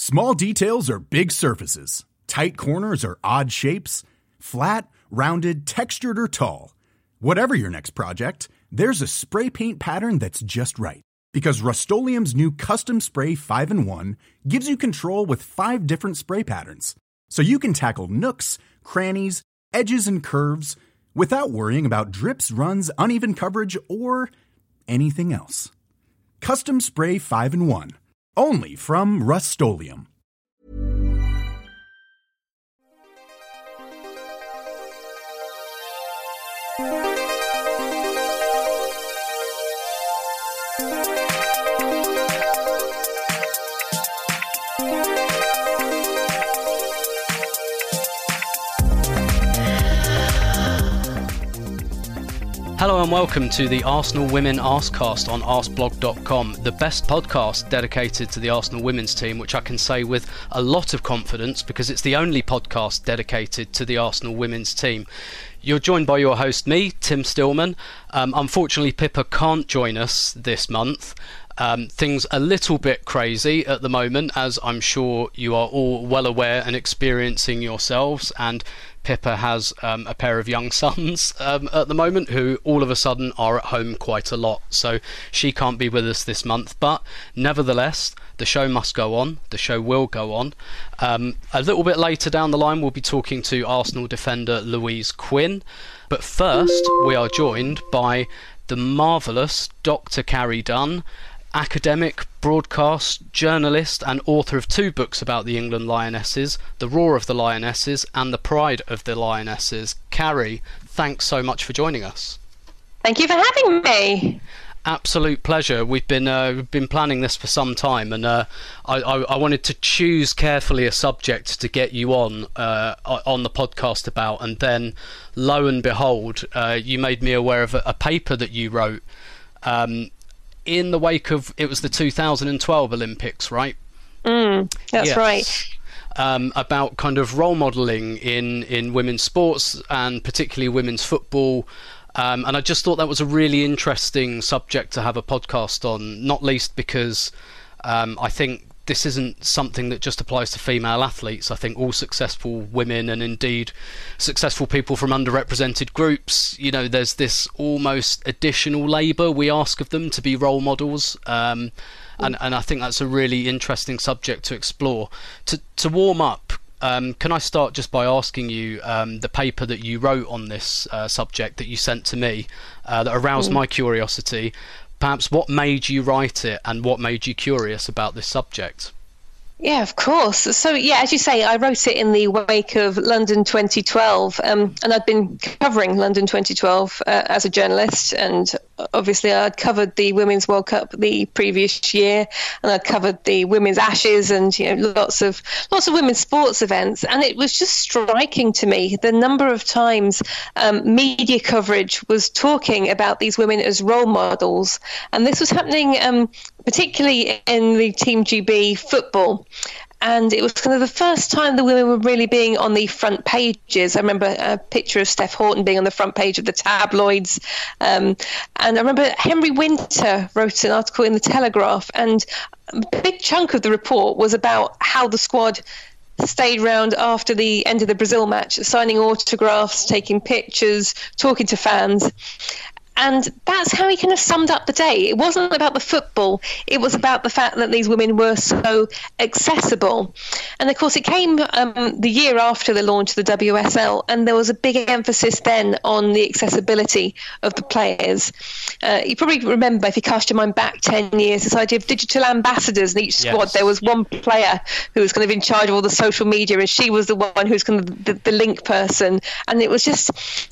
Small details are big surfaces. Tight corners are odd shapes. Flat, rounded, textured, or tall. Whatever your next project, there's a spray paint pattern that's just right. Because Rust-Oleum's new Custom Spray 5-in-1 gives you control with 5 different spray patterns. So you can tackle nooks, crannies, edges, and curves without worrying about drips, runs, uneven coverage, or anything else. Custom Spray 5-in-1. Only from Rust-Oleum. Hello and welcome to the Arsenal Women Arsecast on arsblog.com, the best podcast dedicated to the Arsenal women's team, which I can say with a lot of confidence because it's the only podcast dedicated to the Arsenal women's team. You're joined by your host, me, Tim Stillman. Unfortunately, Pippa can't join us this month. Things a little bit crazy at the moment, as I'm sure you are all well aware and experiencing yourselves, and Pippa has a pair of young sons at the moment who all of a sudden are at home quite a lot, so she can't be with us this month, but nevertheless the show must go on. The show will go on. A little bit later down the line we'll be talking to Arsenal defender Louise Quinn, but first we are joined by the marvellous Dr. Carrie Dunn, academic, broadcast, journalist and author of 2 books about the England Lionesses, The Roar of the Lionesses and The Pride of the Lionesses. Carrie, thanks so much for joining us. Thank you for having me. Absolute pleasure. We've been planning this for some time, and I wanted to choose carefully a subject to get you on the podcast about, and then lo and behold, you made me aware of a paper that you wrote in the wake of, it was the 2012 Olympics, right? That's yes. right. About kind of role modelling in women's sports and particularly women's football. And I just thought that was a really interesting subject to have a podcast on, not least because I think this isn't something that just applies to female athletes. I think all successful women and indeed successful people from underrepresented groups, you know, there's this almost additional labour we ask of them to be role models. And I think that's a really interesting subject to explore. To warm up, can I start just by asking you the paper that you wrote on this subject that you sent to me that aroused my curiosity? Perhaps what made you write it and what made you curious about this subject? Yeah, of course. So, yeah, as you say, I wrote it in the wake of London 2012, and I'd been covering London 2012 as a journalist, and obviously I'd covered the Women's World Cup the previous year, and I'd covered the Women's Ashes and, you know, lots of women's sports events, and it was just striking to me the number of times media coverage was talking about these women as role models, and this was happening particularly in the Team GB football. And it was kind of the first time the women were really being on the front pages. I remember a picture of Steph Houghton being on the front page of the tabloids. And I remember Henry Winter wrote an article in the Telegraph, and a big chunk of the report was about how the squad stayed round after the end of the Brazil match, signing autographs, taking pictures, talking to fans. And that's how he kind of summed up the day. It wasn't about the football. It was about the fact that these women were so accessible. And, of course, it came the year after the launch of the WSL, and there was a big emphasis then on the accessibility of the players. You probably remember, if you cast your mind back 10 years, this idea of digital ambassadors in each squad. Yes. There was one player who was kind of in charge of all the social media, and she was the one who was kind of the link person. And it was just...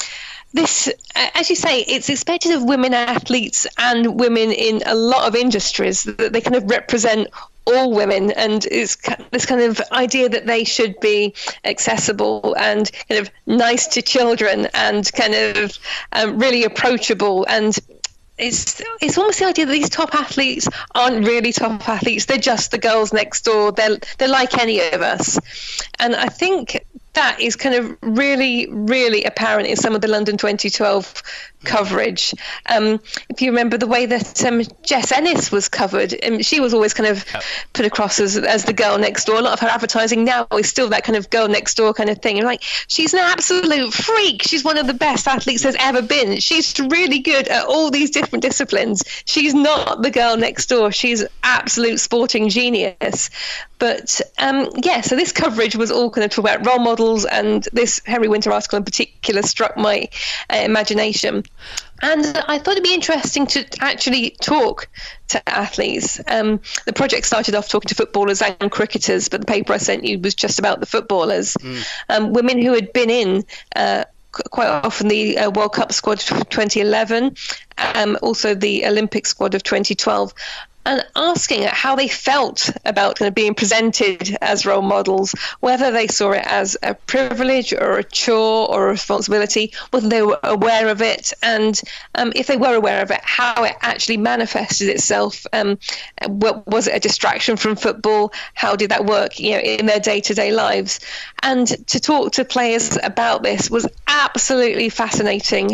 This, as you say, it's expected of women athletes and women in a lot of industries that they kind of represent all women, and it's this kind of idea that they should be accessible and kind of nice to children and kind of really approachable. And it's almost the idea that these top athletes aren't really top athletes. They're just the girls next door. They're like any of us. And I think that is kind of really, really apparent in some of the London 2012 coverage. If you remember the way that Jess Ennis was covered, she was always kind of put across as the girl next door. A lot of her advertising now is still that kind of girl next door kind of thing. You're like, she's an absolute freak. She's one of the best athletes there's ever been. She's really good at all these different disciplines. She's not the girl next door. She's absolute sporting genius. But so this coverage was all kind of talk about role models, and this Henry Winter article in particular struck my imagination. And I thought it'd be interesting to actually talk to athletes. The project started off talking to footballers and cricketers, but the paper I sent you was just about the footballers. Women who had been in quite often the World Cup squad of 2011, also the Olympic squad of 2012. And asking how they felt about kind of being presented as role models, whether they saw it as a privilege or a chore or a responsibility, whether they were aware of it, and if they were aware of it, how it actually manifested itself. Was it a distraction from football? How did that work, in their day-to-day lives? And to talk to players about this was absolutely fascinating.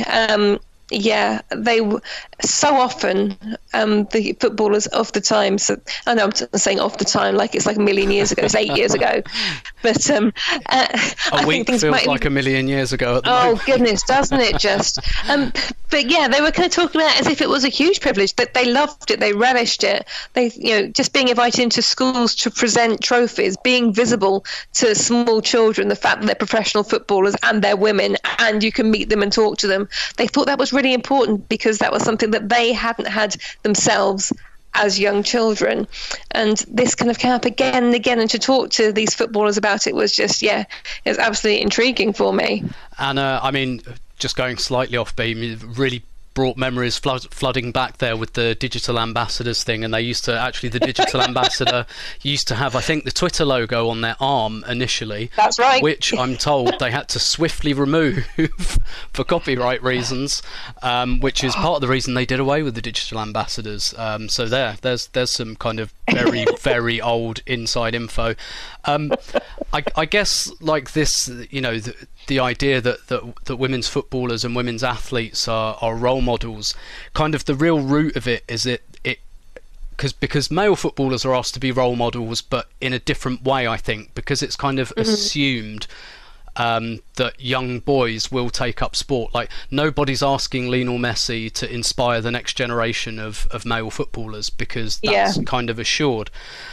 They so often the footballers of the time. So I know I'm saying of the time, like it's like a million years ago. It's 8 years ago, but a week feels like a million years ago. At the moment. Goodness, doesn't it just? But yeah, they were kind of talking about it as if it was a huge privilege. That they loved it, they relished it. They, just being invited into schools to present trophies, being visible to small children, the fact that they're professional footballers and they're women, and you can meet them and talk to them. They thought that was really important because that was something that they hadn't had themselves as young children. And this kind of came up again and again, and to talk to these footballers about it was just, it was absolutely intriguing for me. And I mean, just going slightly off beam, it really brought memories flooding back there with the digital ambassadors thing. And they used to the digital ambassador used to have, I think, the Twitter logo on their arm initially. That's right. Which I'm told they had to swiftly remove for copyright reasons, which is part of the reason they did away with the digital ambassadors. So there's some kind of very, very old inside info. I guess like this, the idea that women's footballers and women's athletes are role models, kind of the real root of it is because male footballers are asked to be role models, but in a different way, I think, because it's kind of assumed that young boys will take up sport. Like, nobody's asking Lionel Messi to inspire the next generation of male footballers, because that's kind of assured.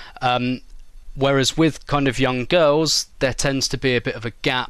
Whereas with kind of young girls, there tends to be a bit of a gap.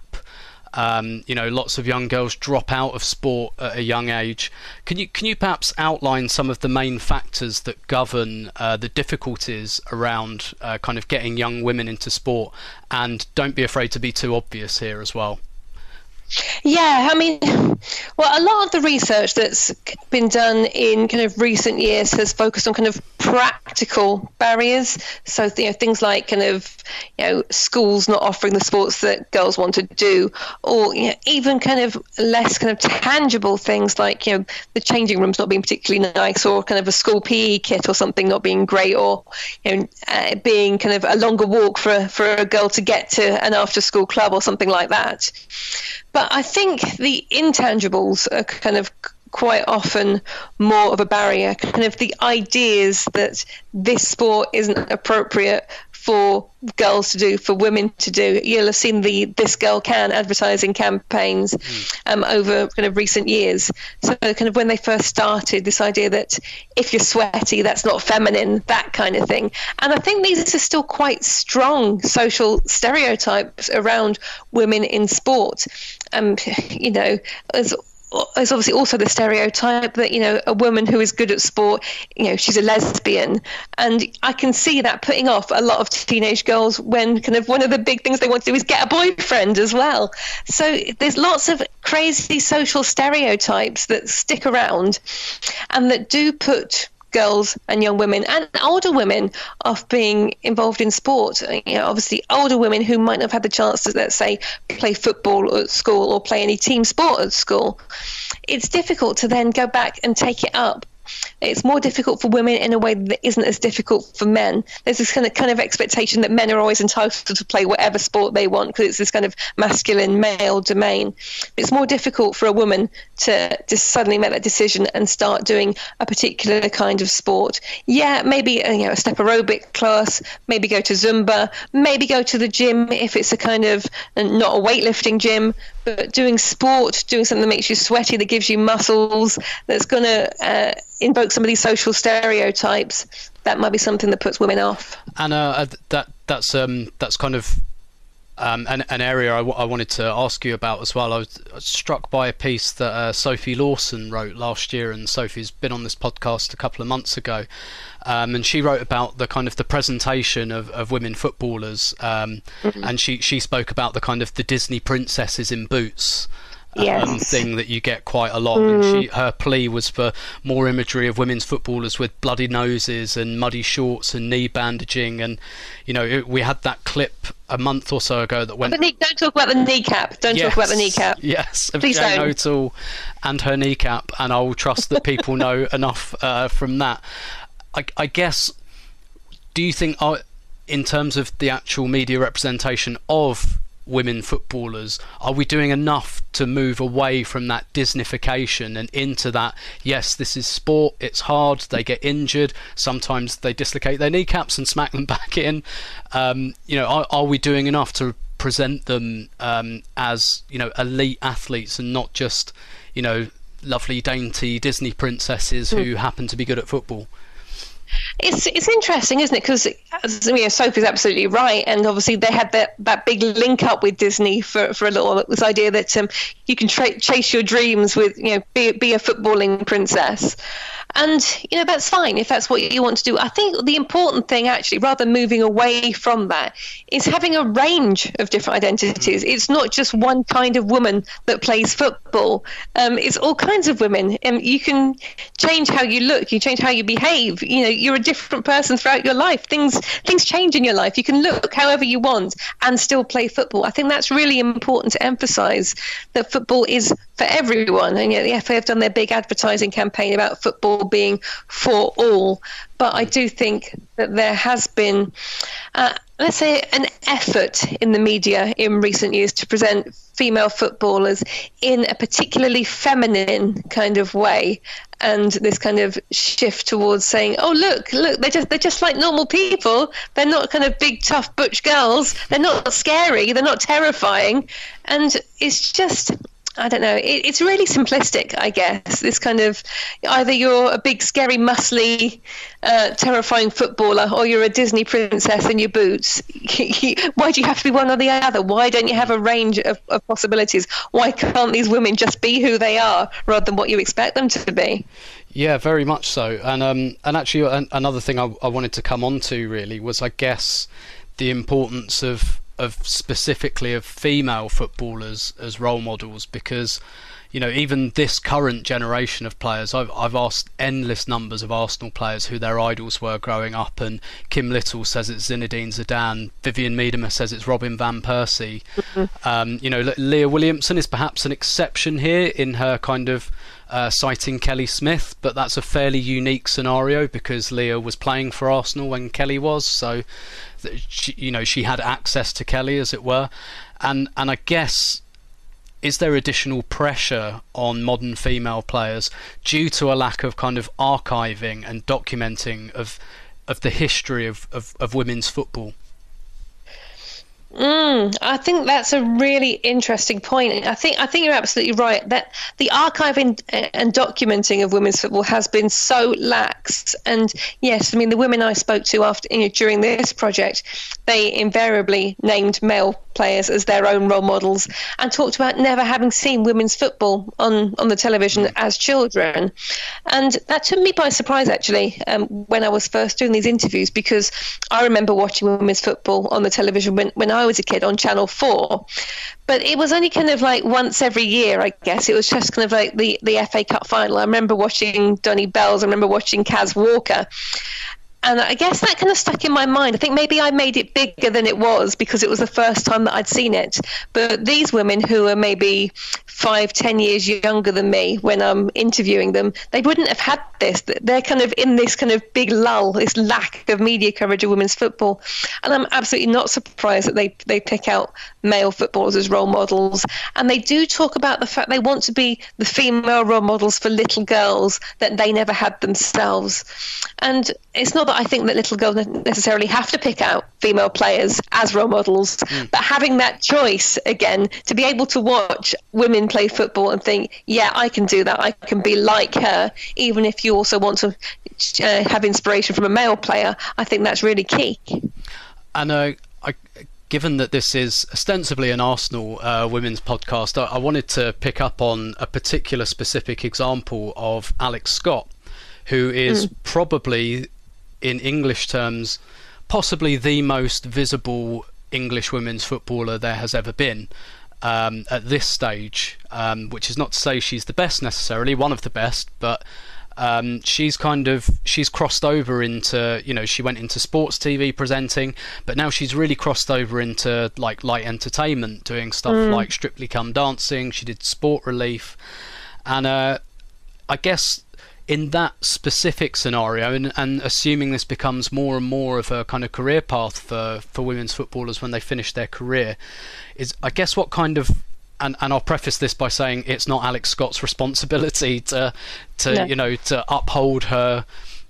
Lots of young girls drop out of sport at a young age. Can you perhaps outline some of the main factors that govern the difficulties around kind of getting young women into sport? And don't be afraid to be too obvious here as well. Yeah, I mean, well, a lot of the research that's been done in kind of recent years has focused on kind of practical barriers. So, things like kind of, schools not offering the sports that girls want to do, or even kind of less kind of tangible things like, the changing rooms not being particularly nice, or kind of a school PE kit or something not being great, or, being kind of a longer walk for a girl to get to an after-school club or something like that. But I think the intangibles are kind of quite often more of a barrier, kind of the ideas that this sport isn't appropriate for girls to do, for women to do. You'll have seen the This Girl Can advertising campaigns over kind of recent years. So kind of when they first started, this idea that if you're sweaty, that's not feminine, that kind of thing. And I think these are still quite strong social stereotypes around women in sport. There's obviously also the stereotype that, a woman who is good at sport, she's a lesbian. And I can see that putting off a lot of teenage girls when kind of one of the big things they want to do is get a boyfriend as well. So there's lots of crazy social stereotypes that stick around and that do put girls and young women and older women off being involved in sport. Obviously older women who might not have had the chance to, let's say, play football at school or play any team sport at school. It's difficult to then go back and take it up it's more difficult for women in a way that isn't as difficult for men. There's this kind of expectation that men are always entitled to play whatever sport they want because it's this kind of masculine male domain. It's more difficult for a woman to just suddenly make that decision and start doing a particular kind of sport. Yeah, maybe a step aerobic class, maybe go to Zumba, maybe go to the gym if it's a kind of not a weightlifting gym, but doing sport, doing something that makes you sweaty, that gives you muscles, that's going to invoke some of these social stereotypes, that might be something that puts women off. Anna, that's kind of an area I wanted to ask you about as well. I was struck by a piece that Sophie Lawson wrote last year, and Sophie's been on this podcast a couple of months ago, and she wrote about the kind of the presentation of women footballers, and she spoke about the kind of the Disney princesses in boots. Thing that you get quite a lot. And her plea was for more imagery of women's footballers with bloody noses and muddy shorts and knee bandaging. And we had that clip a month or so ago that went. Don't talk about the kneecap. Don't talk about the kneecap. Yes, please Jane don't. O'Toole and her kneecap, and I will trust that people know enough from that. I guess. Do you think, in terms of the actual media representation of women footballers, are we doing enough to move away from that Disneyfication and into that, yes, this is sport, it's hard, they get injured, sometimes they dislocate their kneecaps and smack them back in? Are we doing enough to present them as elite athletes and not just lovely dainty Disney princesses who happen to be good at football? It's interesting, isn't it? Because Sophie's absolutely right, and obviously they had that big link up with Disney for a little. This idea that you can chase your dreams with be a footballing princess, and that's fine if that's what you want to do. I think the important thing, actually, rather than moving away from that, is having a range of different identities. It's not just one kind of woman that plays football. It's all kinds of women, and you can change how you look, you change how you behave. You're a different person throughout your life. Things change in your life. You can look however you want and still play football. I think that's really important to emphasise, that football is for everyone. And the FA have done their big advertising campaign about football being for all. But I do think that there has been, let's say, an effort in the media in recent years to present female footballers in a particularly feminine kind of way, and this kind of shift towards saying, oh, look, they're just like normal people. They're not kind of big, tough, butch girls. They're not scary. They're not terrifying. And it's just, I don't know, it's really simplistic, I guess. This kind of, either you're a big, scary, muscly, terrifying footballer, or you're a Disney princess in your boots. Why do you have to be one or the other? Why don't you have a range of possibilities? Why can't these women just be who they are rather than what you expect them to be? Yeah, very much so. And actually, another thing I wanted to come on to really was, I guess, the importance of specifically of female footballers as role models, because even this current generation of players, I've asked endless numbers of Arsenal players who their idols were growing up, and Kim Little says it's Zinedine Zidane, Vivian Miedema says it's Robin van Persie. Leah Williamson is perhaps an exception here in her kind of citing Kelly Smith, but that's a fairly unique scenario because Leah was playing for Arsenal when Kelly was, so she had access to Kelly, as it were. And I guess, is there additional pressure on modern female players due to a lack of kind of archiving and documenting of the history of women's football? I think that's a really interesting point. I think you're absolutely right that the archiving and documenting of women's football has been so lax. And yes, the women I spoke to during this project, they invariably named male players as their own role models and talked about never having seen women's football on the television as children. And that took me by surprise, actually, when I was first doing these interviews, because I remember watching women's football on the television when I was a kid on Channel 4. But it was only kind of like once every year, I guess. It was just kind of like the FA Cup final. I remember watching Donny Bells. I remember watching Kaz Walker. And I guess that kind of stuck in my mind. I think maybe I made it bigger than it was because it was the first time that I'd seen it. But these women who are maybe 5-10 years younger than me when I'm interviewing them, they wouldn't have had this. They're kind of in this kind of big lull, this lack of media coverage of women's football. And I'm absolutely not surprised that they pick out male footballers as role models. And they do talk about the fact they want to be the female role models for little girls that they never had themselves. And it's not that I think that little girls necessarily have to pick out female players as role models, but having that choice, again, to be able to watch women play football and think, yeah, I can do that, I can be like her, even if you also want to have inspiration from a male player, I think that's really key. And given that this is ostensibly an Arsenal women's podcast, I wanted to pick up on a particular specific example of Alex Scott, who is probably, in English terms, possibly the most visible English women's footballer there has ever been at this stage, which is not to say she's the best necessarily, one of the best, but she's crossed over into, she went into sports TV presenting, but now she's really crossed over into like light entertainment, doing stuff like Strictly Come Dancing. She did Sport Relief, and I guess in that specific scenario, and assuming this becomes more and more of a kind of career path for women's footballers when they finish their career, is I guess what kind of, and I'll preface this by saying it's not Alex Scott's responsibility to uphold her,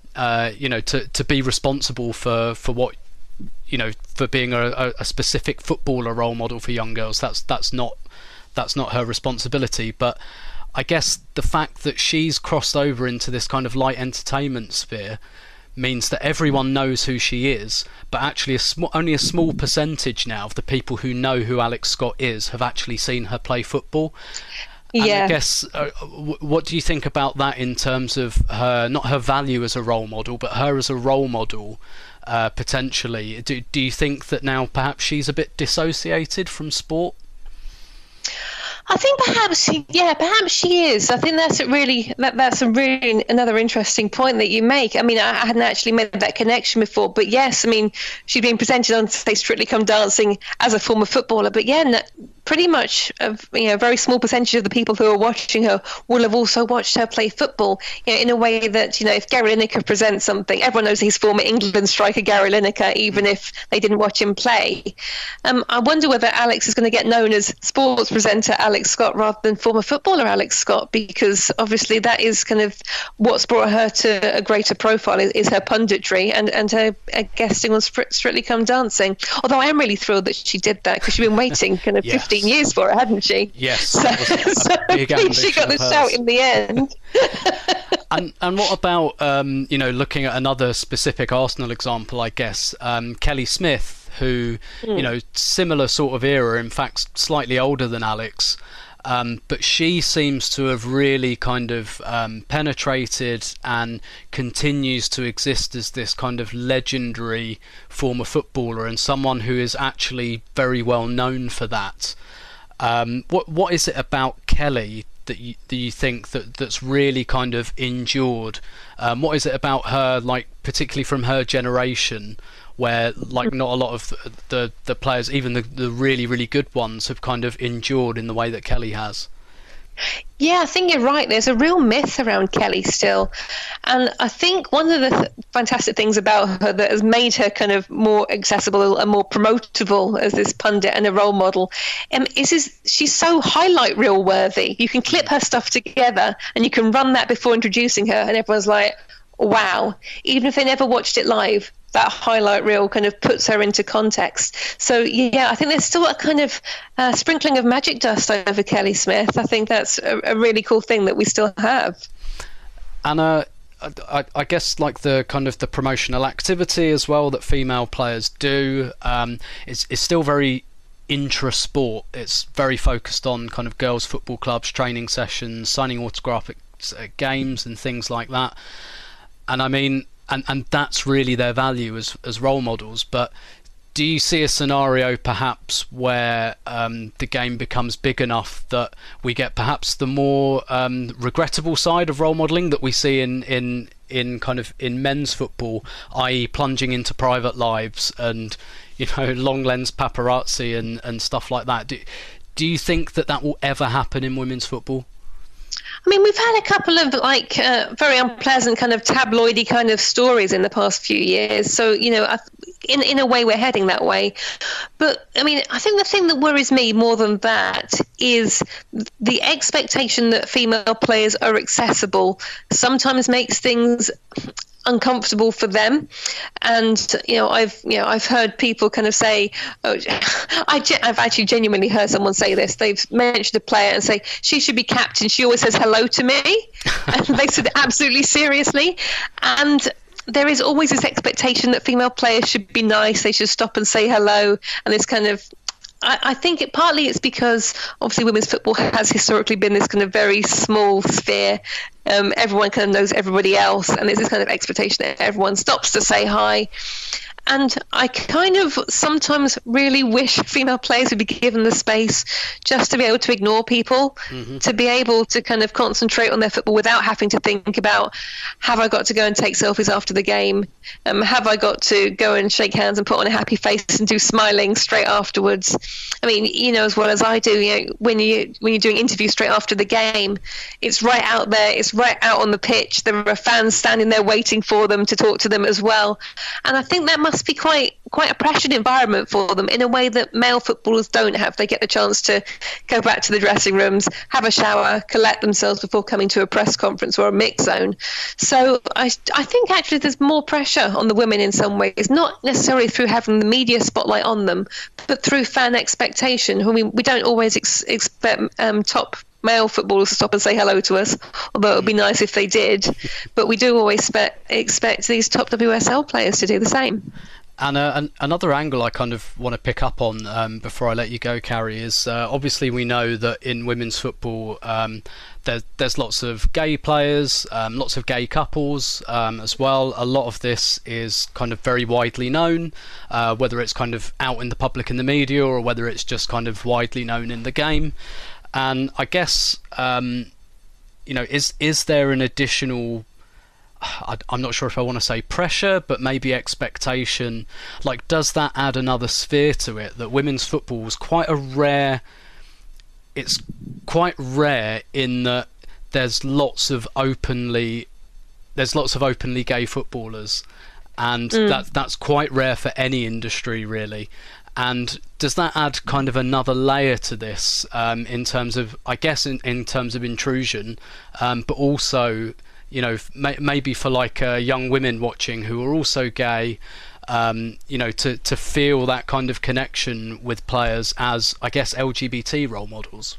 to be responsible for what, for being a specific footballer role model for young girls. That's not her responsibility. But I guess the fact that she's crossed over into this kind of light entertainment sphere means that everyone knows who she is, but actually only a small percentage now of the people who know who Alex Scott is have actually seen her play football. And I guess, what do you think about that in terms of her, not her value as a role model, but her as a role model, potentially? Do you think that now perhaps she's a bit dissociated from sport? I think perhaps she is. I think that's a really another interesting point that you make. I mean, I hadn't actually made that connection before, but yes, I mean, she'd been presented on, say, Strictly Come Dancing as a former footballer, but pretty much a very small percentage of the people who are watching her will have also watched her play football, in a way that, if Gary Lineker presents something, everyone knows he's former England striker Gary Lineker, even if they didn't watch him play. I wonder whether Alex is going to get known as sports presenter Alex Scott rather than former footballer Alex Scott, because obviously that is kind of what's brought her to a greater profile is her punditry and her guesting on Strictly Come Dancing. Although I am really thrilled that she did that, because she's been waiting kind of 15 years for it, hadn't she? Yes. So big she got the shout in the end. And what about looking at another specific Arsenal example, I guess, Kelly Smith, who similar sort of era, in fact slightly older than Alex, but she seems to have really kind of penetrated and continues to exist as this kind of legendary former footballer and someone who is actually very well known for that. What is it about Kelly that you think that's really kind of endured? What is it about her, like particularly from her generation, where like not a lot of the players, even the really, really good ones, have kind of endured in the way that Kelly has? Yeah, I think you're right. There's a real myth around Kelly still. And I think one of the fantastic things about her that has made her kind of more accessible and more promotable as this pundit and a role model is she's so highlight reel worthy. You can clip her stuff together and you can run that before introducing her, and everyone's like, wow. Even if they never watched it live, that highlight reel kind of puts her into context. So yeah, I think there's still a kind of sprinkling of magic dust over Kelly Smith. I think that's a really cool thing that we still have. And I guess like the kind of the promotional activity as well that female players do is still very intra-sport. It's very focused on kind of girls' football clubs, training sessions, signing autographs at games and things like that. And I mean, and that's really their value as role models. But do you see a scenario perhaps where the game becomes big enough that we get perhaps the more regrettable side of role modelling that we see in in men's football, i.e. plunging into private lives and, long lens paparazzi and stuff like that. Do you think that will ever happen in women's football? I mean, we've had a couple of very unpleasant kind of tabloidy kind of stories in the past few years. So, in a way, we're heading that way. But I mean, I think the thing that worries me more than that is the expectation that female players are accessible sometimes makes things uncomfortable for them. And I've heard people kind of say, I've actually genuinely heard someone say this. They've mentioned a player and say she should be captain, she always says hello to me. And they said absolutely seriously. And there is always this expectation that female players should be nice, they should stop and say hello, and this kind of, I think partly it's because obviously women's football has historically been this kind of very small sphere. Everyone kind of knows everybody else, and there's this kind of expectation that everyone stops to say hi. And I kind of sometimes really wish female players would be given the space just to be able to ignore people, to be able to kind of concentrate on their football without having to think about, have I got to go and take selfies after the game? Have I got to go and shake hands and put on a happy face and do smiling straight afterwards? I mean, as well as I do, when you're doing interviews straight after the game, it's right out there, it's right out on the pitch. There are fans standing there waiting for them to talk to them as well. And I think that must be quite a pressured environment for them in a way that male footballers don't have. They get the chance to go back to the dressing rooms, have a shower, collect themselves before coming to a press conference or a mix zone. So I think actually there's more pressure on the women in some ways, not necessarily through having the media spotlight on them, but through fan expectation. I mean, we don't always expect top male footballers to stop and say hello to us, although it would be nice if they did. But we do always expect these top WSL players to do the same. And another angle I kind of want to pick up on before I let you go, Carrie, is obviously we know that in women's football there's lots of gay players, lots of gay couples as well. A lot of this is kind of very widely known, whether it's kind of out in the public in the media or whether it's just kind of widely known in the game. And I guess, is there an additional, I'm not sure if I want to say pressure, but maybe expectation? Like, does that add another sphere to it? That women's football is quite rare in that there's lots of openly gay footballers, and that's quite rare for any industry, really. And does that add kind of another layer to this in terms of, I guess, in terms of intrusion, but also, maybe for like young women watching who are also gay, to feel that kind of connection with players as, I guess, LGBT role models?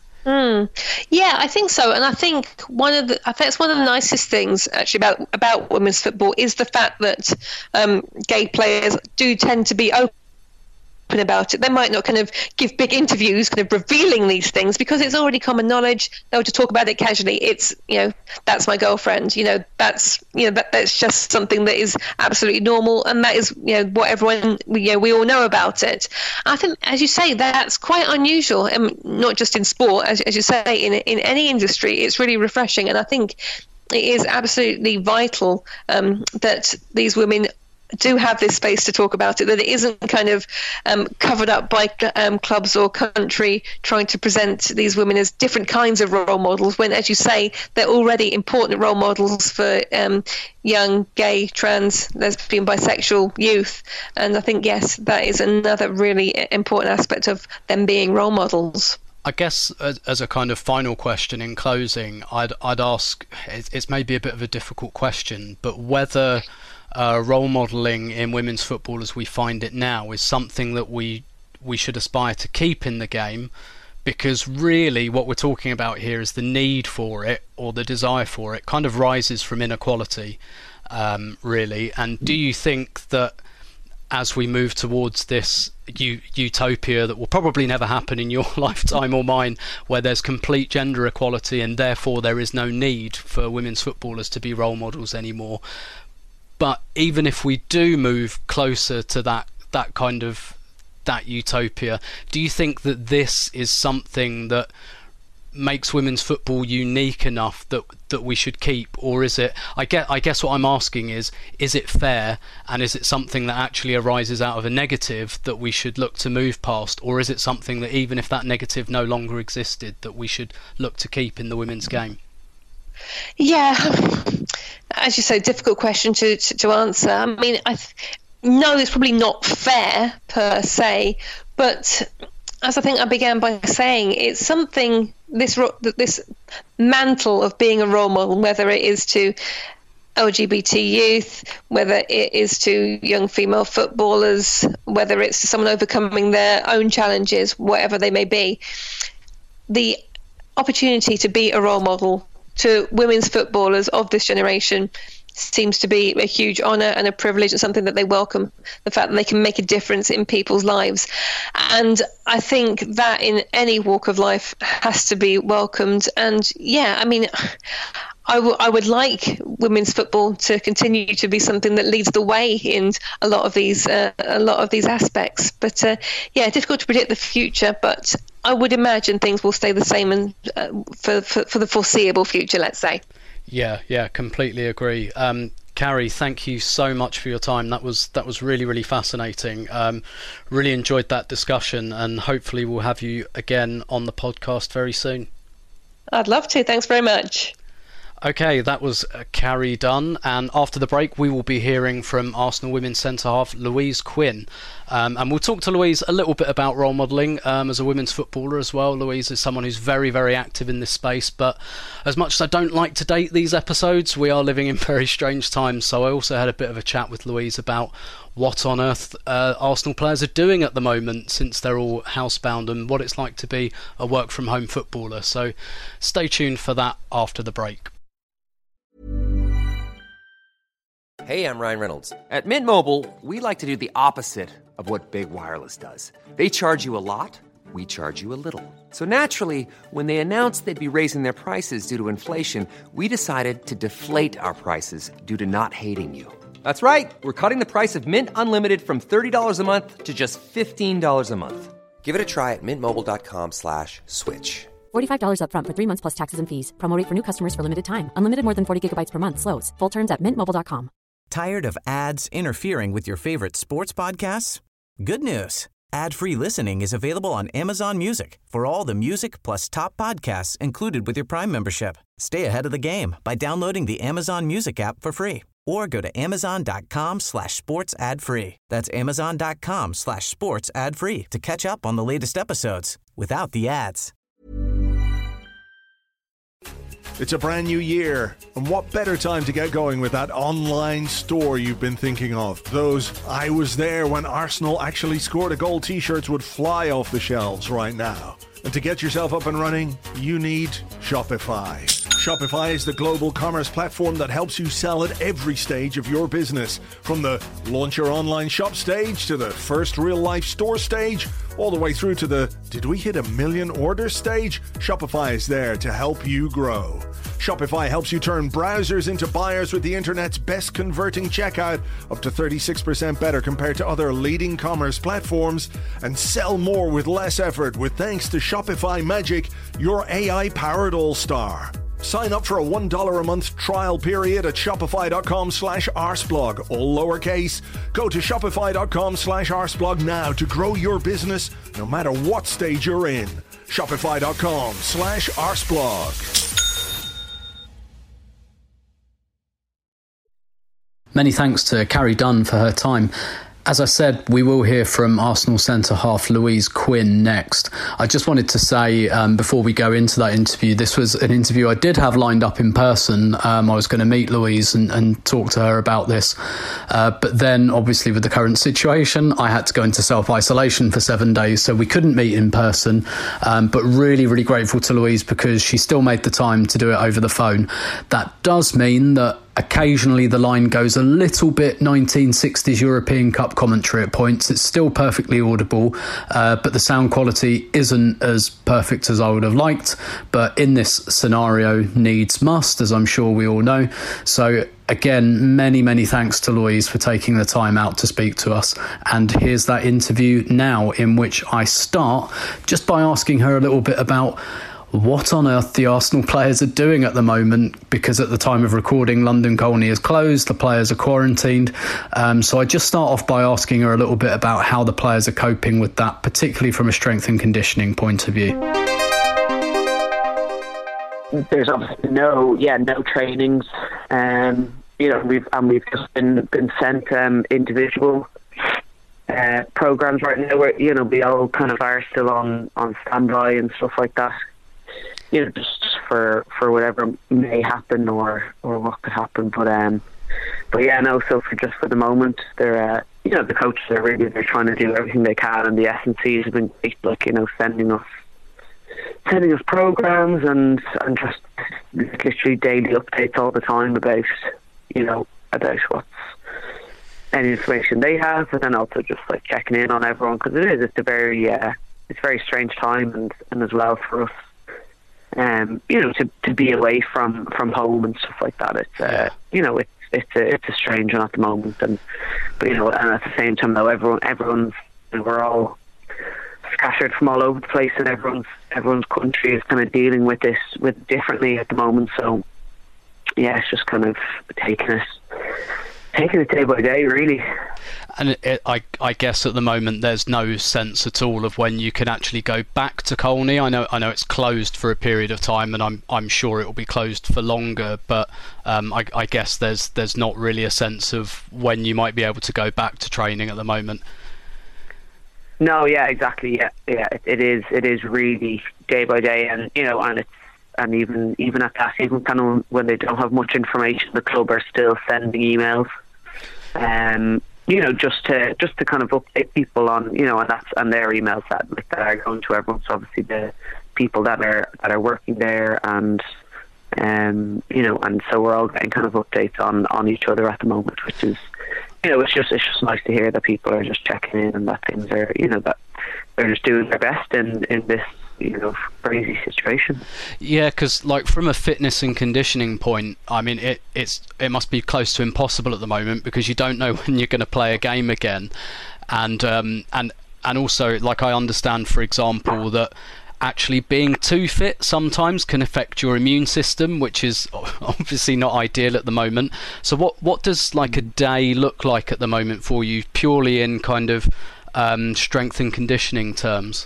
Yeah, I think so, and I think that's one of the nicest things actually about women's football is the fact that gay players do tend to be open about it. They might not kind of give big interviews kind of revealing these things because it's already common knowledge. They'll just talk about it casually. It's, that's my girlfriend, that's just something that is absolutely normal, and that is, what everyone, we all know about it. I think, as you say, that's quite unusual, and not just in sport, as you say, in any industry. It's really refreshing, and I think it is absolutely vital that these women do have this space to talk about it, that it isn't kind of covered up by clubs or country trying to present these women as different kinds of role models when, as you say, they're already important role models for young gay, trans, lesbian, bisexual youth. And I think, yes, that is another really important aspect of them being role models. I guess as a kind of final question in closing, I'd ask, it's maybe a bit of a difficult question, but whether role modelling in women's football as we find it now is something that we should aspire to keep in the game, because really what we're talking about here is the need for it, or the desire for it, kind of rises from inequality, really. And do you think that as we move towards this utopia that will probably never happen in your lifetime or mine, where there's complete gender equality and therefore there is no need for women's footballers to be role models anymore, but even if we do move closer to that utopia, do you think that this is something that makes women's football unique enough that we should keep? Or is it, I guess what I'm asking is it fair, and is it something that actually arises out of a negative that we should look to move past? Or is it something that even if that negative no longer existed, that we should look to keep in the women's game? Yeah, as you say, difficult question to answer. I mean, no, it's probably not fair per se, but as I think I began by saying, it's something, this mantle of being a role model, whether it is to LGBT youth, whether it is to young female footballers, whether it's to someone overcoming their own challenges, whatever they may be, the opportunity to be a role model to women's footballers of this generation seems to be a huge honour and a privilege, and something that they welcome, the fact that they can make a difference in people's lives. And I think that in any walk of life has to be welcomed. And yeah, I mean, I would like women's football to continue to be something that leads the way in a lot of these aspects. But yeah, difficult to predict the future, but I would imagine things will stay the same and for the foreseeable future, let's say. Yeah, completely agree. Carrie, thank you so much for your time. That was really, really fascinating. Really enjoyed that discussion, and hopefully we'll have you again on the podcast very soon. I'd love to. Thanks very much. Okay, that was Carrie Dunn, and after the break we will be hearing from Arsenal women's centre-half Louise Quinn, and we'll talk to Louise a little bit about role modelling as a women's footballer as well. Louise is someone who's very, very active in this space, but as much as I don't like to date these episodes, we are living in very strange times, so I also had a bit of a chat with Louise about what on earth Arsenal players are doing at the moment since they're all housebound, and what it's like to be a work-from-home footballer. So stay tuned for that after the break. Hey, I'm Ryan Reynolds. At Mint Mobile, we like to do the opposite of what Big Wireless does. They charge you a lot, we charge you a little. So naturally, when they announced they'd be raising their prices due to inflation, we decided to deflate our prices due to not hating you. That's right. We're cutting the price of Mint Unlimited from $30 a month to just $15 a month. Give it a try at mintmobile.com/switch. $45 up front for 3 months plus taxes and fees. Promo rate for new customers for limited time. Unlimited more than 40 gigabytes per month. Slows full terms at mintmobile.com. Tired of ads interfering with your favorite sports podcasts? Good news. Ad-free listening is available on Amazon Music for all the music plus top podcasts included with your Prime membership. Stay ahead of the game by downloading the Amazon Music app for free, or go to amazon.com/sports ad free. That's amazon.com/sports ad free to catch up on the latest episodes without the ads. It's a brand new year, and what better time to get going with that online store you've been thinking of? Those "I was there when Arsenal actually scored a goal" t-shirts would fly off the shelves right now. And to get yourself up and running, you need Shopify. Shopify is the global commerce platform that helps you sell at every stage of your business. From the launch your online shop stage to the first real-life store stage, all the way through to the "did we hit 1 million orders" stage, Shopify is there to help you grow. Shopify helps you turn browsers into buyers with the internet's best converting checkout, up to 36% better compared to other leading commerce platforms, and sell more with less effort with thanks to Shopify Magic, your AI-powered all-star. Sign up for a $1 a month trial period at shopify.com/arsblog, all lowercase. Go to shopify.com/arsblog now to grow your business no matter what stage you're in. Shopify.com/arsblog. Many thanks to Carrie Dunn for her time. As I said, we will hear from Arsenal centre-half Louise Quinn next. I just wanted to say, before we go into that interview, this was an interview I did have lined up in person. I was going to meet Louise and talk to her about this. But then, obviously, with the current situation, I had to go into self-isolation for 7 days, so we couldn't meet in person. But really, really grateful to Louise because she still made the time to do it over the phone. That does mean that occasionally the line goes a little bit 1960s European Cup commentary at points. It's still perfectly audible, but the sound quality isn't as perfect as I would have liked. But in this scenario, needs must, as I'm sure we all know. So again, many, many thanks to Louise for taking the time out to speak to us. And here's that interview now, in which I start just by asking her a little bit about what on earth the Arsenal players are doing at the moment, because at the time of recording, London Colney is closed, the players are quarantined. So I just start off by asking her a little bit about how the players are coping with that, particularly from a strength and conditioning point of view. There's obviously no trainings. We've just been sent individual programs right now where, we all kind of are still on standby and stuff like that. Just for whatever may happen or what could happen. So for the moment, they're the coaches are they're trying to do everything they can, and the S&Cs have been great, sending us programs and just literally daily updates all the time about what's any information they have, but then also just checking in on everyone, because it's a very strange time, and as well for us, to be away from home and stuff like that. It's a strange one at the moment, and at the same time though, everyone's we're all scattered from all over the place, and everyone's country is kind of dealing with this differently at the moment. So yeah, it's just kind of taking it day by day, really. And I guess at the moment there's no sense at all of when you can actually go back to Colney. I know it's closed for a period of time, and I'm sure it will be closed for longer. But I guess there's not really a sense of when you might be able to go back to training at the moment. No, yeah, exactly. Yeah, it is really day by day, and and even at that, even kind of when they don't have much information, the club are still sending emails. Just to kind of update people on, and their emails that are going to everyone. So obviously the people that are working there, and and so we're all getting kind of updates on each other at the moment, which is, it's just nice to hear that people are just checking in, and that things are, that they're just doing their best in this crazy situation. Yeah, because from a fitness and conditioning point, I mean, it must be close to impossible at the moment, because you don't know when you're going to play a game again, and also, I understand, for example, that actually being too fit sometimes can affect your immune system, which is obviously not ideal at the moment. So what does a day look like at the moment for you, purely in kind of strength and conditioning terms?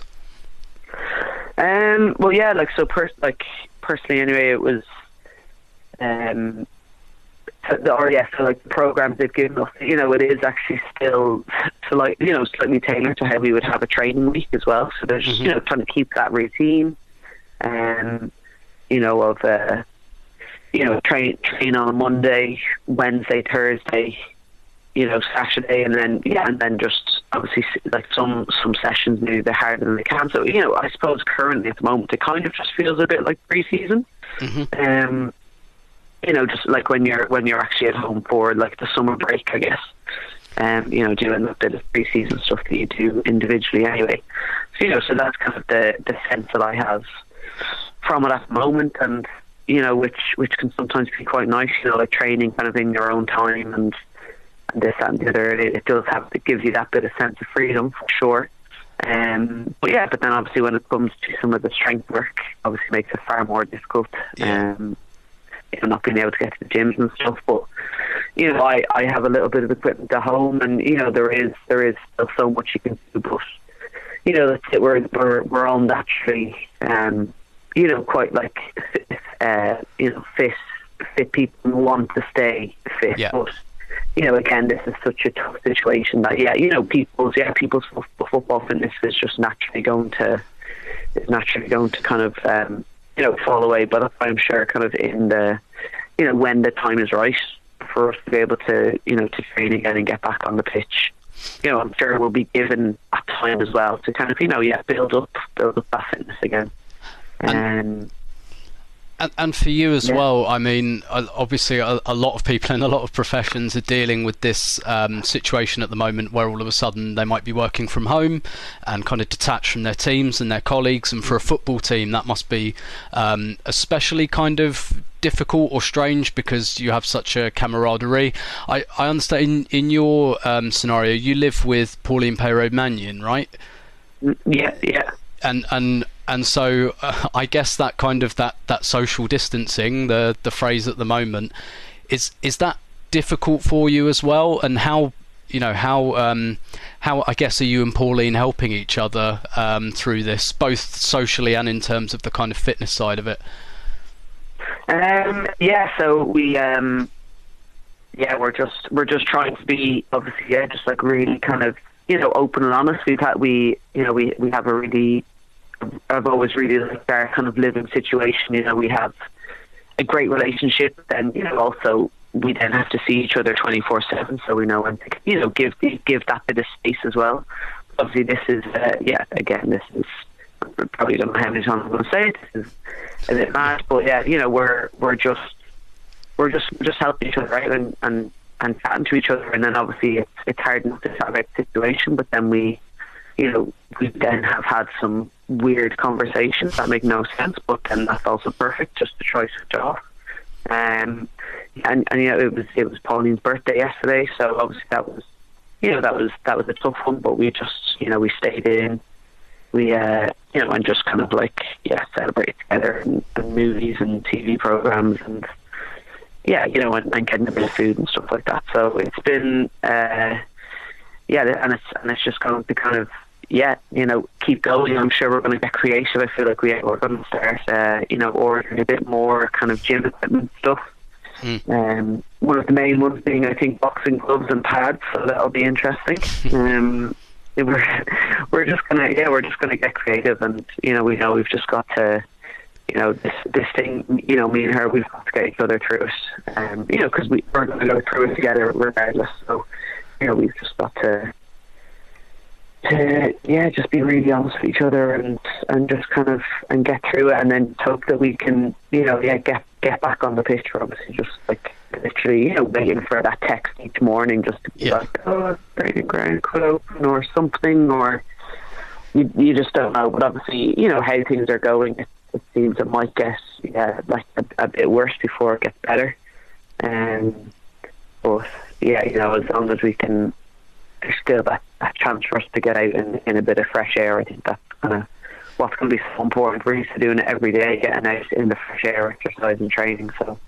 Well, yeah, personally anyway, it was the programs they've given us, it is actually still slightly tailored to how we would have a training week as well. So there's trying to keep that routine, train on Monday, Wednesday, Thursday, Saturday, and then just obviously some sessions maybe they're harder than they can. So I suppose currently at the moment it kind of just feels a bit like pre-season. Mm-hmm. Just when you're actually at home for the summer break, I guess. Doing a bit of pre-season stuff that you do individually anyway. So so that's kind of the sense that I have from it at the moment, and which can sometimes be quite nice. Training kind of in your own time and this, that and the other. It gives you that bit of sense of freedom, for sure. But then obviously when it comes to some of the strength work, obviously makes it far more difficult. Not being able to get to the gyms and stuff. But I have a little bit of equipment at home, and there is still so much you can do. But that's it. We're all naturally quite fit people who want to stay fit. Yeah. But again, this is such a tough situation that people's football fitness is just naturally going to kind of fall away. But I'm sure kind of in the when the time is right for us to be able to to train again and get back on the pitch, I'm sure we'll be given a time as well to kind of build up that fitness again. And for you as well, I mean, obviously a lot of people in a lot of professions are dealing with this situation at the moment, where all of a sudden they might be working from home and kind of detached from their teams and their colleagues. And for a football team, that must be especially kind of difficult or strange, because you have such a camaraderie. I understand in your scenario, you live with Pauline Perraud-Magnin, right? Yeah. And And so I guess that kind of that social distancing, the phrase at the moment, is that difficult for you as well? And how I guess are you and Pauline helping each other through this, both socially and in terms of the kind of fitness side of it? So we we're just trying to be, obviously, just like really kind of, open and honest. We have a really, I've always really liked our kind of living situation. We have a great relationship, and also we then have to see each other 24/7, so we know when to give that bit of space as well. Obviously, this is this is, I probably don't know how many times I'm going to say it. This is a bit mad, but we're just helping each other out and chatting to each other, and then obviously it's hard not to chat about the situation, but then we then have had some weird conversations that make no sense, but then that's also perfect just to try to switch off. And it was Pauline's birthday yesterday, so obviously that was a tough one, but we just we stayed in, we and just kind of celebrate together, and movies and TV programs, and and getting a bit of food and stuff like that. So it's been and it's just going to kind of keep going. I'm sure we're going to get creative. I feel like we're going to start ordering a bit more kind of gym equipment stuff. One of the main ones being, I think, boxing gloves and pads, so that'll be interesting. We're just gonna get creative, and we know we've just got to this thing, me and her, we've got to get each other through it, because we're going to go through it together regardless. So we've just got to just be really honest with each other, and just kind of and get through it, and then hope that we can get back on the pitch. We're obviously just literally waiting for that text each morning just to be training ground could open or something, or you just don't know. But obviously how things are going, it seems it might get a bit worse before it gets better. But as long as we can, there's still that chance for us to get out in a bit of fresh air. I think that's kind of what's going to be so important. We're used to doing it every day, getting out in the fresh air, exercise and training. So,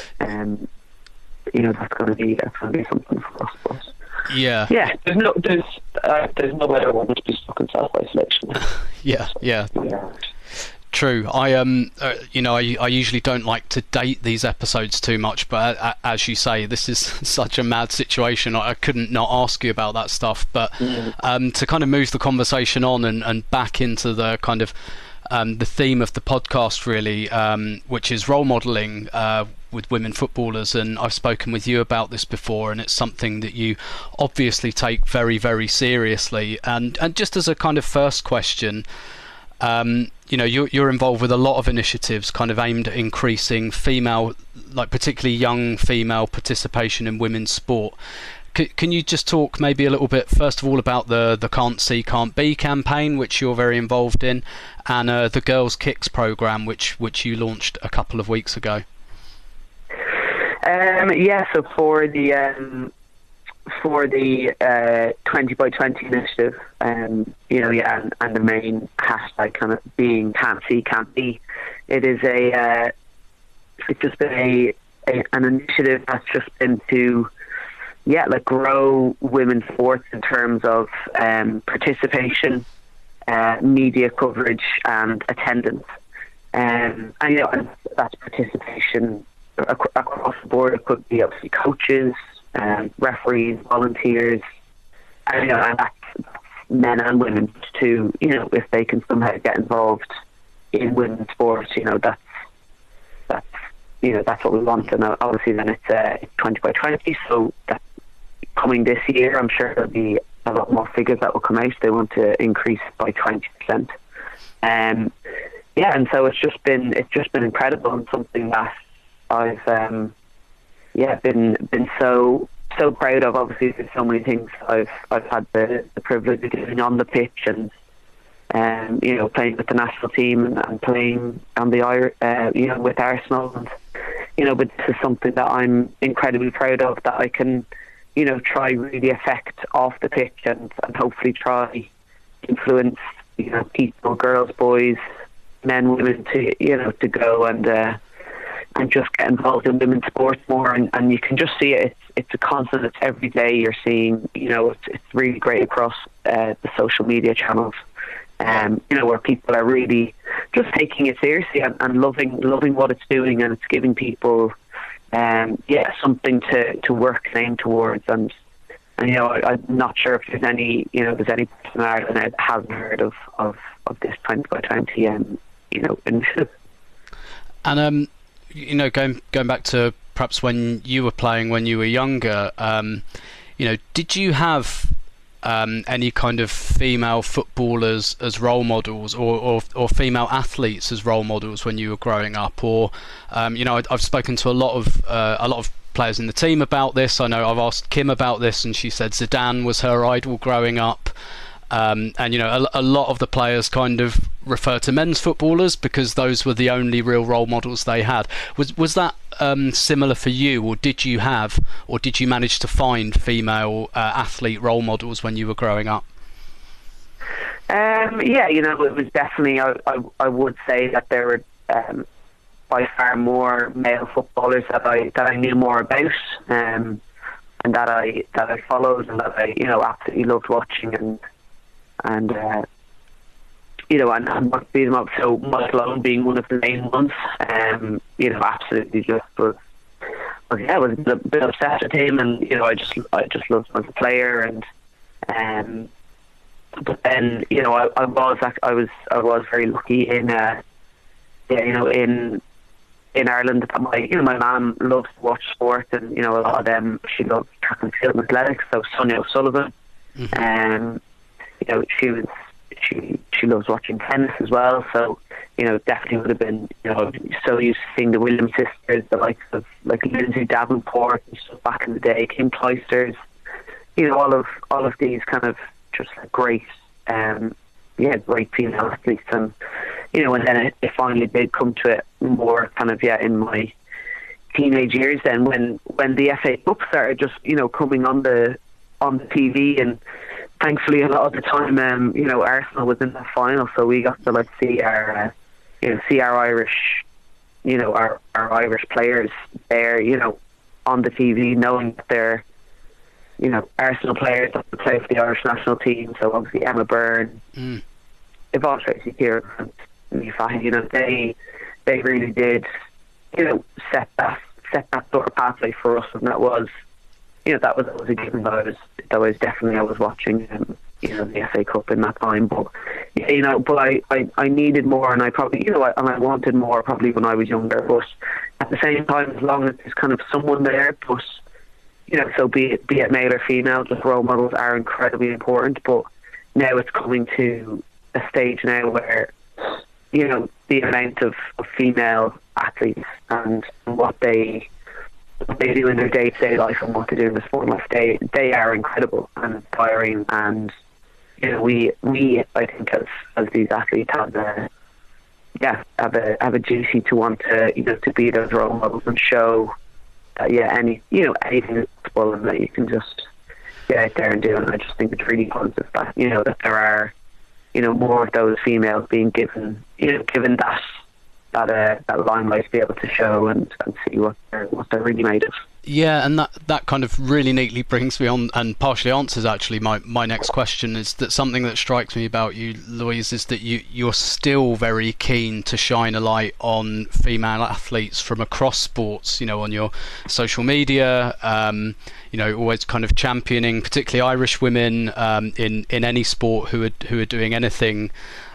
that's going to be something for us. But there's no better one to be stuck in self-isolation. Yeah. True. I usually don't like to date these episodes too much, but as you say, this is such a mad situation. I couldn't not ask you about that stuff. But to kind of move the conversation on and back into the kind of the theme of the podcast, really, which is role modelling with women footballers. And I've spoken with you about this before, and it's something that you obviously take very, very seriously. And just as a kind of first question, you're involved with a lot of initiatives kind of aimed at increasing female, particularly young female participation in women's sport. Can you just talk maybe a little bit, first of all, about the Can't See, Can't Be campaign, which you're very involved in, and the Girls Kicks programme, which you launched a couple of weeks ago? So for the 20 by 20 initiative, and the main hashtag kind of being Can't See, Can't Be, it's just been an initiative that's just been to grow women's sports in terms of participation, media coverage and attendance, and that's participation across the board. It could be obviously coaches, referees, volunteers, and that's men and women too. If they can somehow get involved in women's sports, that's what we want. And obviously then it's 20 by 20, so that coming this year, I'm sure there'll be a lot more figures that will come out. They want to increase by 20%. And so it's just been incredible, and something that I've been so proud of. Obviously, there's so many things I've had the privilege of doing on the pitch, and playing with the national team and playing on the with Arsenal, and but this is something that I'm incredibly proud of, that I can try really affect off the pitch, and hopefully try influence people, girls, boys, men, women to go and just get involved in women's sports more, and you can just see it. It's a constant. It's every day you're seeing. It's really great across the social media channels. Where people are really just taking it seriously and loving what it's doing, and it's giving people something to work and aim towards. And I'm not sure if there's any person in Ireland that hasn't heard of this 20 by 20 and going back to perhaps when you were playing when you were younger, did you have any kind of female footballers as role models, or female athletes as role models when you were growing up? Or I've spoken to a lot of players in the team about this. I know I've asked Kim about this, and she said Zidane was her idol growing up. And a lot of the players kind of refer to men's footballers because those were the only real role models they had. Was that similar for you, or did you manage to find female athlete role models when you were growing up? It was definitely. I would say that there were by far more male footballers that I knew more about, and that I followed, and that I absolutely loved watching, and not beating them up. So Michael Owen being one of the main ones, absolutely just was a bit obsessed with him, and I just loved him as a player, and but then I was very lucky in Ireland that my mum loves to watch sport, and a lot of them, she loves track and field and athletics. So Sonia O'Sullivan, she loves watching tennis as well. So definitely would have been so used to seeing the Williams sisters, the likes of like Lindsay Davenport and stuff back in the day, Kim Clijsters, all of these kind of just like great female athletes. And and then it finally did come to it more kind of in my teenage years, then when the FA Cup started just coming on the TV, and thankfully a lot of the time Arsenal was in the final, so we got to see our Irish our Irish players there on the TV, knowing that they're Arsenal players that play for the Irish national team. So obviously Emma Byrne, Yvonne Tracy Kieran, they really did set that sort of pathway for us, and that was that was a given. That I was watching the FA Cup in that time, but but I needed more, and I probably and I wanted more probably when I was younger, but at the same time, as long as there's kind of someone there, but so be it male or female, just role models are incredibly important. But now it's coming to a stage now where the amount of female athletes and what they do in their day-to-day life and what they do in the sport life, they are incredible and inspiring. And we I think as these athletes have a duty to want to be those role models and show that anything is possible, and that you can just get out there and do it. And I just think it's really positive that that there are more of those females being given that limelight to be able to show and see what they're really made of. Yeah, and that kind of really neatly brings me on and partially answers actually my next question. Is that something that strikes me about you, Louise, is that you're still very keen to shine a light on female athletes from across sports, on your social media, always kind of championing particularly Irish women in any sport who are doing anything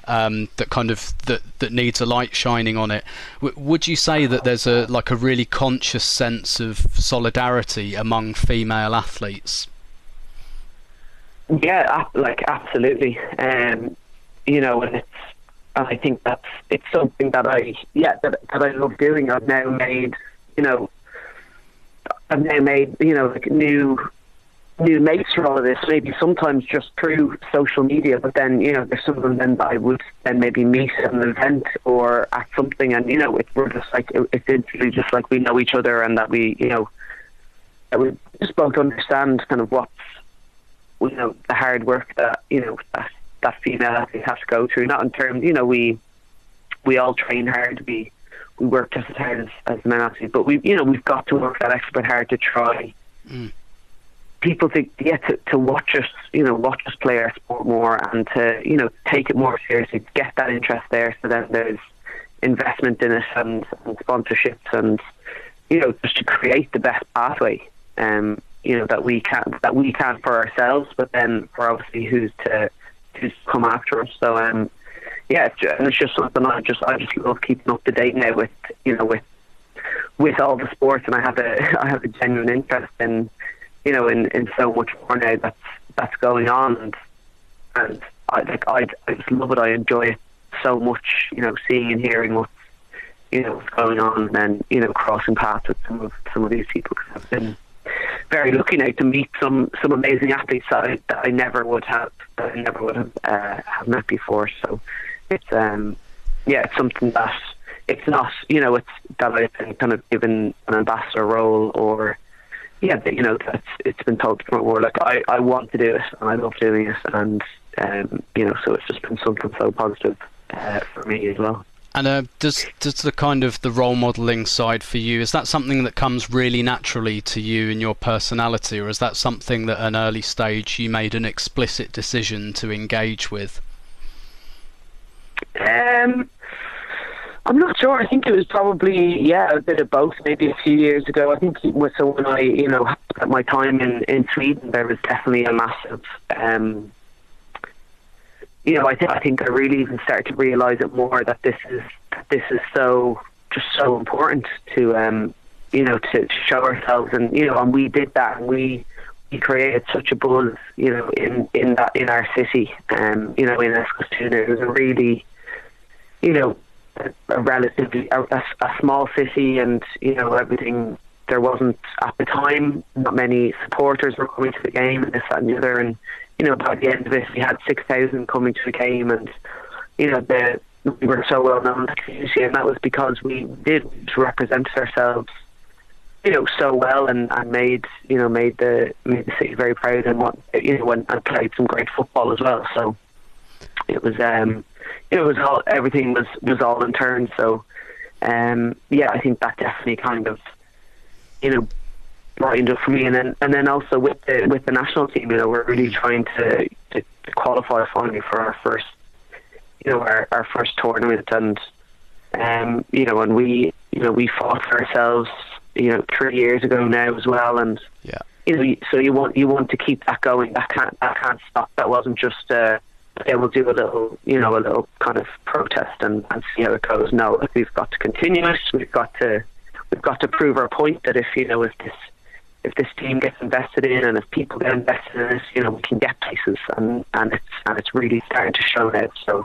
that needs a light shining on it. Would you say that there's a really conscious sense of solidarity among female athletes? Yeah, absolutely. And I think it's something that I love doing. I've now made new mates for all of this, maybe sometimes just through social media, but then there's some of them then that I would then maybe meet at an event or at something, and we're just like it's instantly just like we know each other, and that we that we just both understand kind of what's the hard work that that female athletes have to go through. Not in terms we we all train hard. We work just as hard as the men athletes, but we've got to work that extra bit hard to try people to watch us play our sport more, and to take it more seriously, to get that interest there. So then there's investment in it and sponsorships, and just to create the best pathway that we can for ourselves, but then for obviously who's to come after us. So it's just something I just love keeping up to date now with all the sports, and I have a genuine interest in so much more now that's going on, and I just love it. I enjoy it so much, seeing and hearing what's going on, and then crossing paths with some of these people, because I've been very lucky now to meet some amazing athletes that I never would have have met before. So it's it's something that it's not it's that I've been kind of given an ambassador role, or that it's been told to me more like I want to do it and I love doing it, and so it's just been something so positive for me as well. And does the kind of the role modelling side for you, is that something that comes really naturally to you in your personality, or is that something that at an early stage you made an explicit decision to engage with? I'm not sure. I think it was probably a bit of both. Maybe a few years ago, I think when I at my time in Sweden, there was definitely a massive I think I really even started to realise it more, that this is so important to to show ourselves, and we did that, and we created such a buzz in our city, in Eskilstuna. It was a really a relatively a small city, and everything. There wasn't at the time, not many supporters were coming to the game, and this, that, and the other, and by the end of it, we had 6,000 coming to the game, and we were so well known in the community, and that was because we did represent ourselves, so well, and made the city very proud, and played some great football as well. So it was everything was all in turn. So I think that definitely kind of brightened up for me, and then also with the national team, we're really trying to qualify finally for our first our first tournament, and and we fought for ourselves 3 years ago now as well, and so you want to keep that going. That can't stop. That wasn't just we'll do a little kind of protest and see how it goes. No, we've got to continue it. We've got to prove our point that if this team gets invested in, and if people get invested in this, we can get places, and it's really starting to show now. So,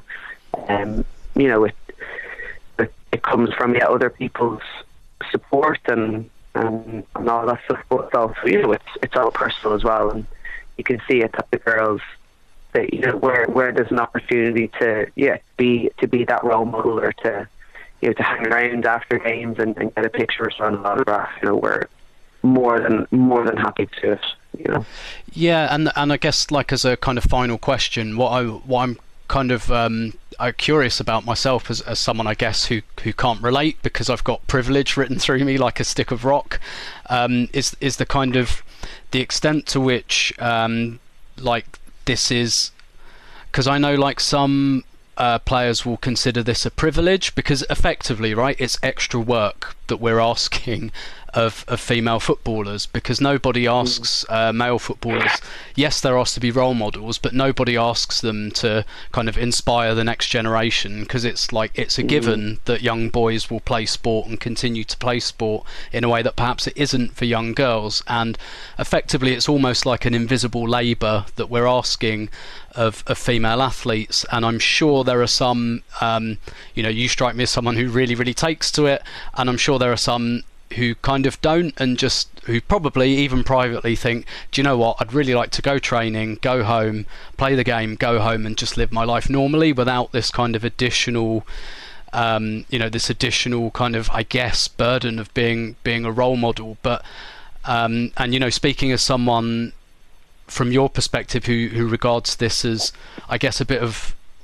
it comes from other people's support and all that stuff, but also it's all personal as well, and you can see it that the girls, that where there's an opportunity to be that role model, or to hang around after games and get a picture or an autograph, we're more than happy to do it. Yeah, and I guess, like, as a kind of final question, what I'm kind of curious about myself as someone, I guess, who can't relate because I've got privilege written through me like a stick of rock, is the kind of the extent to which like this is, because I know like some players will consider this a privilege, because effectively, right, it's extra work that we're asking of female footballers, because nobody asks male footballers, yes, they're asked to be role models, but nobody asks them to kind of inspire the next generation, because it's a given that young boys will play sport and continue to play sport in a way that perhaps it isn't for young girls, and effectively it's almost like an invisible labour that we're asking of female athletes. And I'm sure there are some, you strike me as someone who really, really takes to it, and I'm sure there are some who kind of don't, and just who probably even privately think, do you know what, I'd really like to go training, go home, play the game, go home, and just live my life normally without this kind of additional this additional kind of, I guess, burden of being a role model. But and speaking as someone from your perspective who regards this as, I guess, a bit of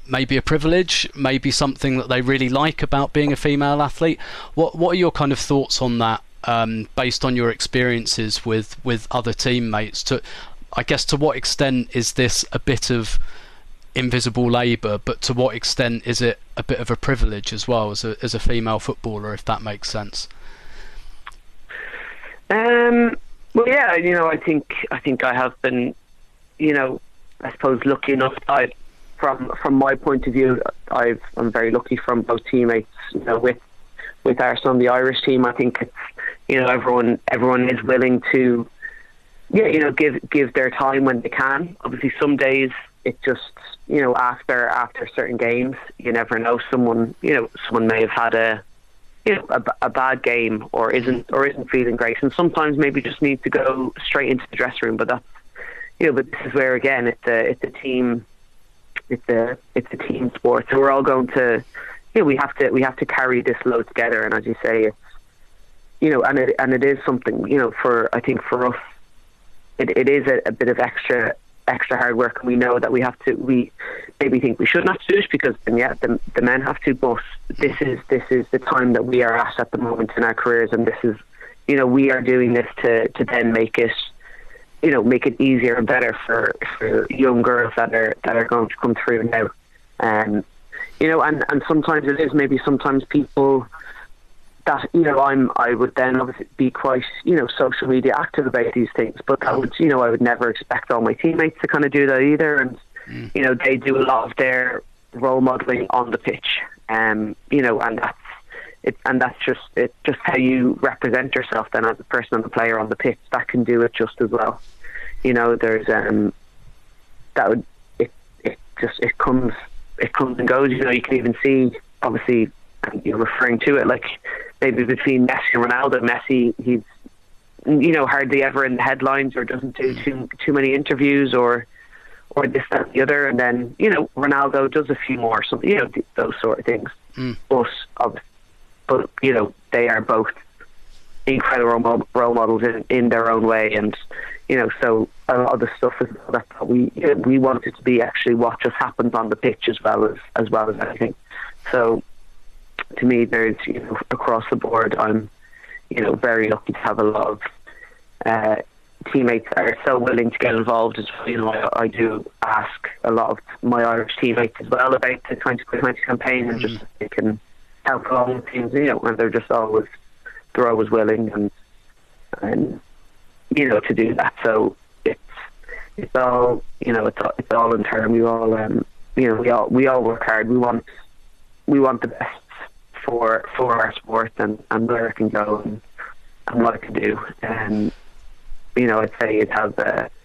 maybe a privilege, maybe something that they really like about being a female athlete? What are your kind of thoughts on that, based on your experiences with other teammates? I guess to what extent is this a bit of invisible labour, but to what extent is it a bit of a privilege as well as a female footballer, if that makes sense? Well, yeah, I think I have been, I suppose lucky enough. From my point of view, I'm very lucky from both teammates. With Arsenal and the Irish team, I think it's, everyone is willing to, give their time when they can. Obviously, some days it just, after certain games, you never know. Someone may have had a bad game or isn't feeling great, and sometimes maybe just need to go straight into the dressing room. But that's, but this is where again it's a team, it's a team sport. So we're all going to, we have to carry this load together. And as you say, it's, and it is something, I think for us, it is a bit of extra hard work, and we know that we maybe think we shouldn't have to do it because the men have to, but this is the time that we are at the moment in our careers, and this is, we are doing this to then make it easier and better for young girls that are going to come through now. And sometimes it is, maybe sometimes people that, I would then obviously be quite, social media active about these things, but that would, I would never expect all my teammates to kind of do that either. And, they do a lot of their role modelling on the pitch. And that's it, and that's just how you represent yourself then as a person and a player on the pitch. That can do it just as well. There's, it comes and goes. You can even see, obviously, you're referring to it, like maybe between Messi and Ronaldo. Messi, he's hardly ever in the headlines or doesn't do too many interviews or this, that, and the other, and then Ronaldo does a few more, so those sort of things. But they are both incredible role models in their own way, and so a lot of the stuff is that we want it to be actually what just happens on the pitch as well as anything. So to me, there's across the board, I'm very lucky to have a lot of teammates that are so willing to get involved as well. I do ask a lot of my Irish teammates as well about the 2020 campaign, and just they can help along with things, and they're always willing and to do that. So it's all it's all in turn. We all we all work hard. We want the best for our sport and where it can go and what it can do. And I'd say it has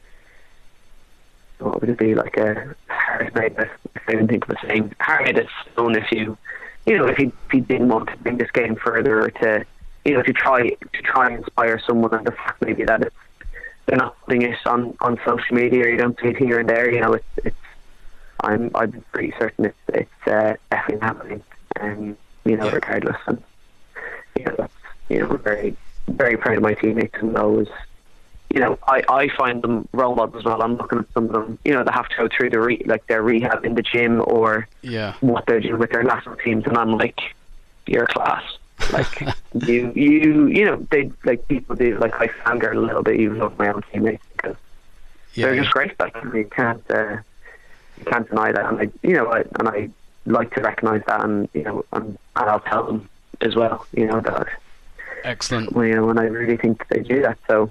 what would it be, like a heart made of, I didn't think of the same, heart made of stone if you didn't want to bring this game further, or to to try and inspire someone, and the fact maybe that they're not putting it on social media, or you don't see it here and there. I'm pretty certain it's definitely happening, regardless. And that's we're very, very proud of my teammates, and always I find them role models as well. I'm looking at some of them, that have to go through their rehab in the gym, or what they're doing with their national teams, and I'm like, you're class. Like they, like, people do, like, I fangirl a little bit even of my own teammates, because they're just great. Like, you can't deny that, and I like to recognise that, and and I'll tell them as well, that excellent. When I really think they do that. So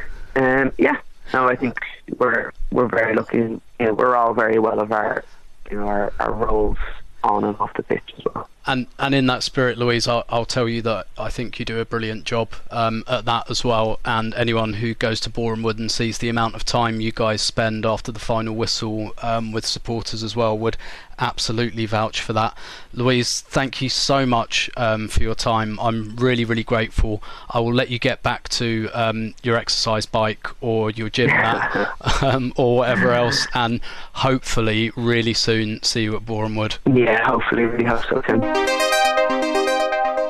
I think we're very lucky. We're all very well of our our roles on and off the pitch as well. And in that spirit, Louise, I'll tell you that I think you do a brilliant job at that as well. And anyone who goes to Boreham Wood and sees the amount of time you guys spend after the final whistle with supporters as well would absolutely vouch for that. Louise, thank you so much for your time. I'm really, really grateful. I will let you get back to your exercise bike or your gym mat or whatever else, and hopefully really soon see you at Boreham Wood. Yeah, hopefully, really hope so, Tim.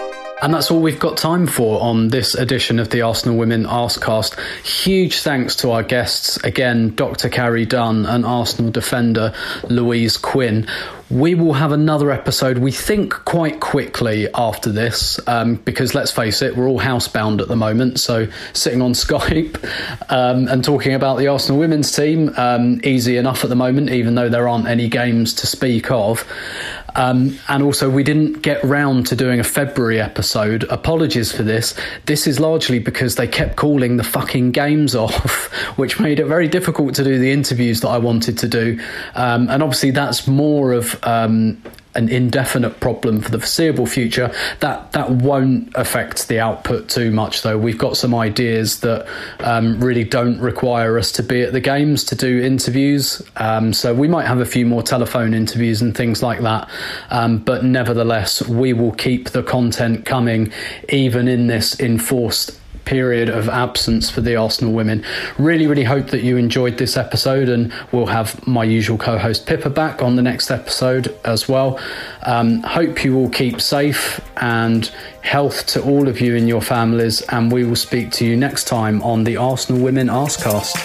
And that's all we've got time for on this edition of the Arsenal Women Arsecast. Huge thanks to our guests, again, Dr. Carrie Dunn and Arsenal defender Louise Quinn. We will have another episode, we think, quite quickly after this, because let's face it, we're all housebound at the moment, so sitting on Skype and talking about the Arsenal women's team, easy enough at the moment, even though there aren't any games to speak of. And also, we didn't get round to doing a February episode. Apologies for this. This is largely because they kept calling the fucking games off, which made it very difficult to do the interviews that I wanted to do. And obviously, that's more of an indefinite problem for the foreseeable future. That won't affect the output too much, though. We've got some ideas that really don't require us to be at the games to do interviews. So we might have a few more telephone interviews and things like that. But nevertheless, we will keep the content coming, even in this enforced period of absence for the Arsenal women. Really hope that you enjoyed this episode, and we'll have my usual co-host Pippa back on the next episode as well. Hope you all keep safe, and health to all of you and your families, and we will speak to you next time on the Arsenal Women Arsecast.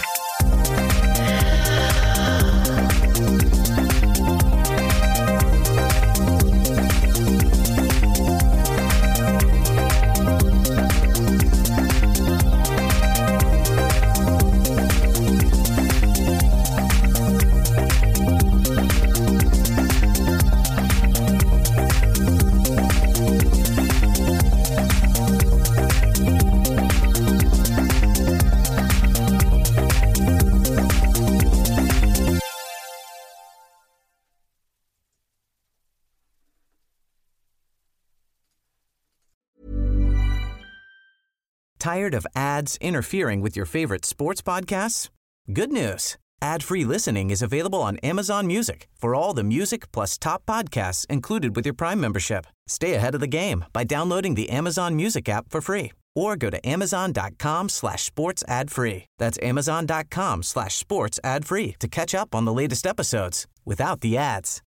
Tired of ads interfering with your favorite sports podcasts? Good news. Ad-free listening is available on Amazon Music for all the music plus top podcasts included with your Prime membership. Stay ahead of the game by downloading the Amazon Music app for free, or go to amazon.com/sports ad free. That's amazon.com/sports ad free to catch up on the latest episodes without the ads.